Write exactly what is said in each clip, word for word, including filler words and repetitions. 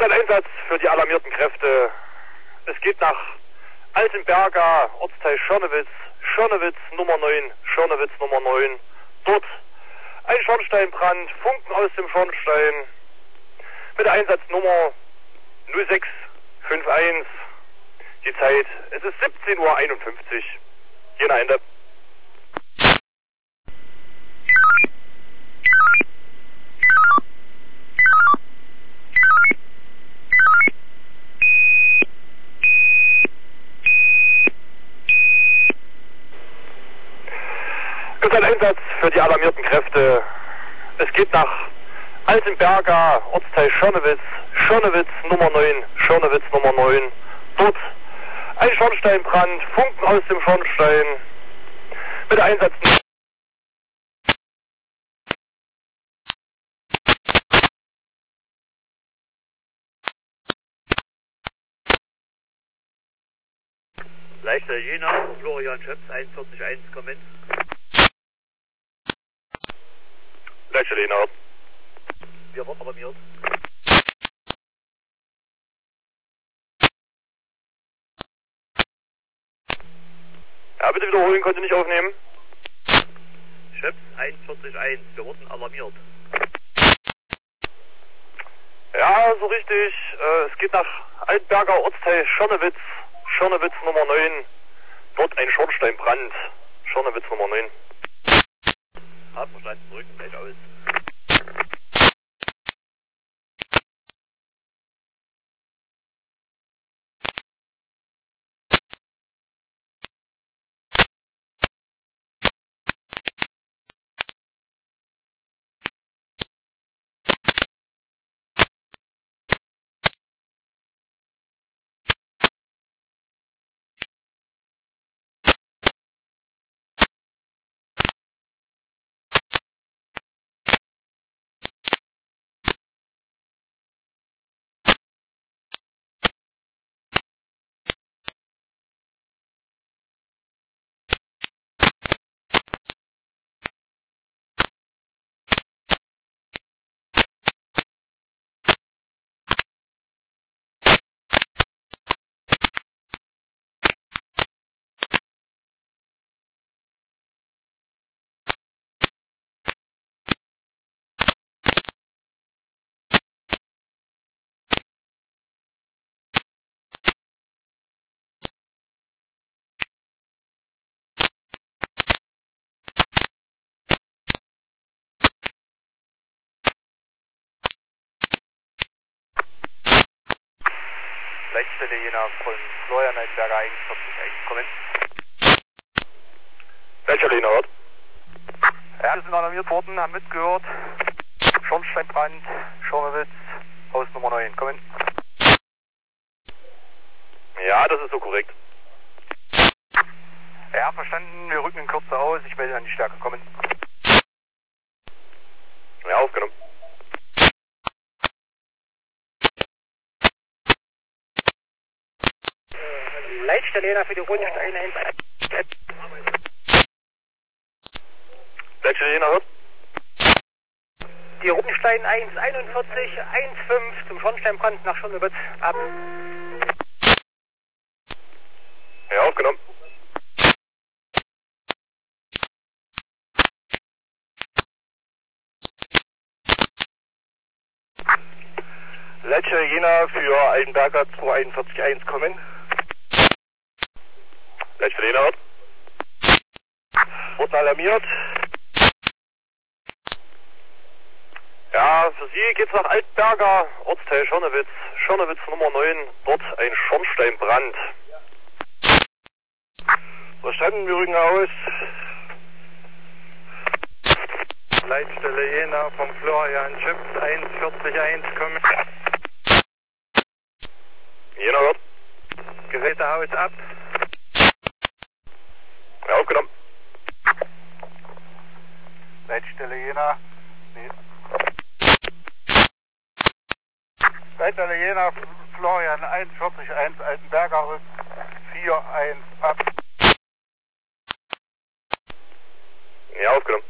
Einsatz für die alarmierten Kräfte. Es geht nach Altenberga, Ortsteil Schörnewitz, Schörnewitz Nummer neun, Schörnewitz Nummer neun. Dort ein Schornsteinbrand, Funken aus dem Schornstein mit der Einsatznummer null sechs fünf eins. Die Zeit, es ist siebzehn Uhr einundfünfzig. Jena Ende. Es ist ein Einsatz für die alarmierten Kräfte. Es geht nach Altenberga, Ortsteil Schörnewitz, Schörnewitz Nummer neun, Schörnewitz Nummer neun. Dort ein Schornsteinbrand, Funken aus dem Schornstein mit der Einsatznummer. Leichter Jena, Florian Schöps, einundvierzig eins, kommen. Leichter Jena. Wir wurden alarmiert. Ja, bitte wiederholen, konnte nicht aufnehmen. Schöps, einundvierzig eins, wir wurden alarmiert. Ja, so richtig. Äh, es geht nach Altenberger, Ortsteil Schörnewitz, Schörnewitz Nummer neun. Dort ein Schornsteinbrand. Schörnewitz Nummer neun. Hab verstanden, drücken gleich aus. Leitstelle Jena von Florian Altenberger, einundvierzig eins, kommen. Welcher Lehnert? Ja, wir sind alarmiert worden, haben mitgehört. Schornsteinbrand, Schornewitz, Haus Nummer neun, kommen. Ja, das ist so korrekt. Ja, verstanden, wir rücken in Kürze aus, ich melde an die Stärke, kommen. Ja, aufgenommen. Leitstelle Jena für die Rundsteine eins. Welche Lehnert? Die Rundstein eins einundvierzig eins fünf zum Schornsteinbrand nach Schörnewitz ab. Ja, aufgenommen. Leitstelle Jena für Altenberger zwei einundvierzig eins, kommen. Welche Lehnert? Wurden alarmiert. Ja, für Sie geht's nach Altenberger, Ortsteil Schörnewitz, Schörnewitz Nummer neun. Dort ein Schornsteinbrand. Verstanden, wir rücken aus. Leitstelle Jena vom Florian Schöps, einundvierzig eins, kommen. Jena hört. Gerätehaus ab. Ja, aufgenommen. Leitstelle Jena. Nee. Leitstelle Jena, Florian einundvierzig eins, Altenberger rückt vier eins ab. Ja, aufgenommen.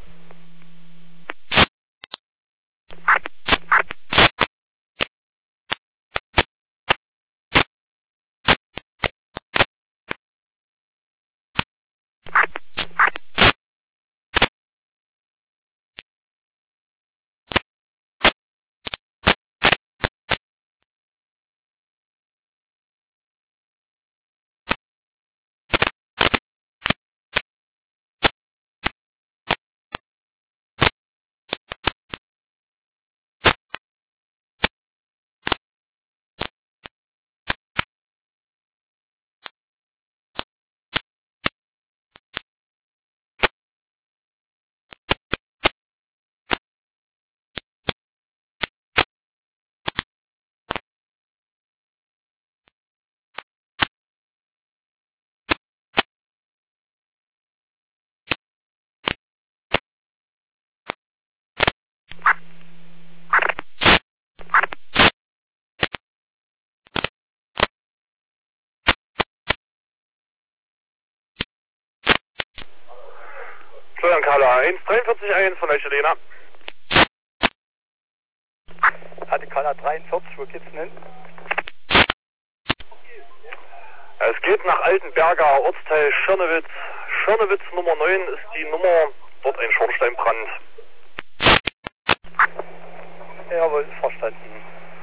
eins dreiundvierzig eins von der Chilena. Hatte Kala dreiundvierzig, wo geht's denn hin? Es geht nach Altenberger, Ortsteil Schirnewitz. Schirnewitz Nummer neun ist die Nummer, dort ein Schornsteinbrand. Jawohl, verstanden.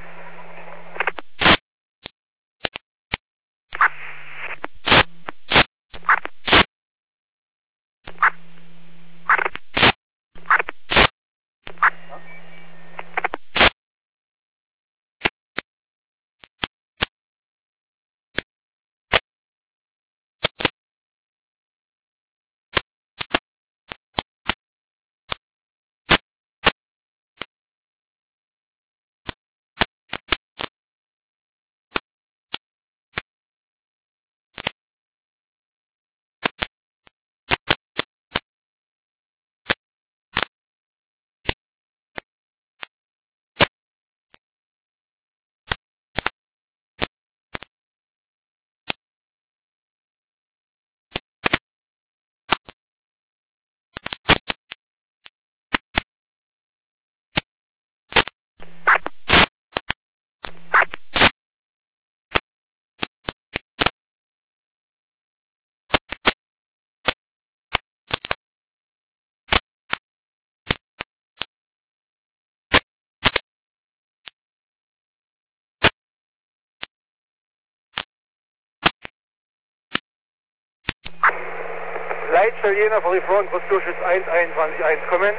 Leitstelle Jena für die Front, Großdurchschnitt eins einundzwanzig eins, kommen.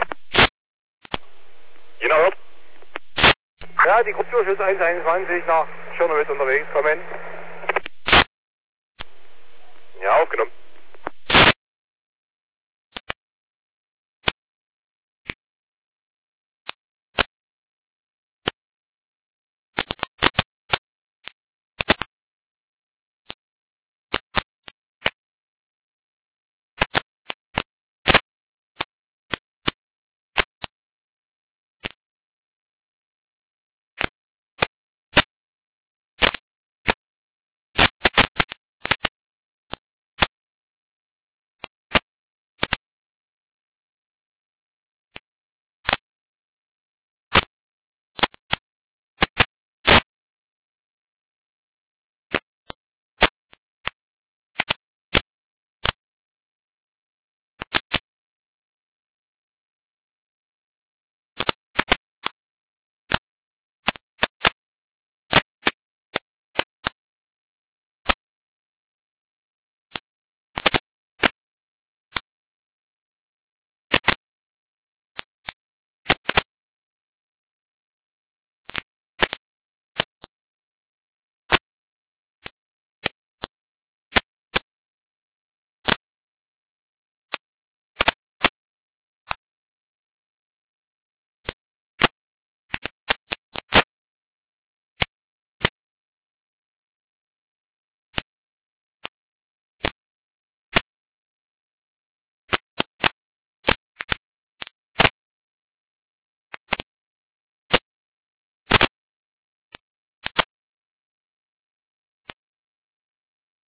Jena hört. Ja, die Großdurchschnitt eins einundzwanzig nach Schirnewitz unterwegs, kommen.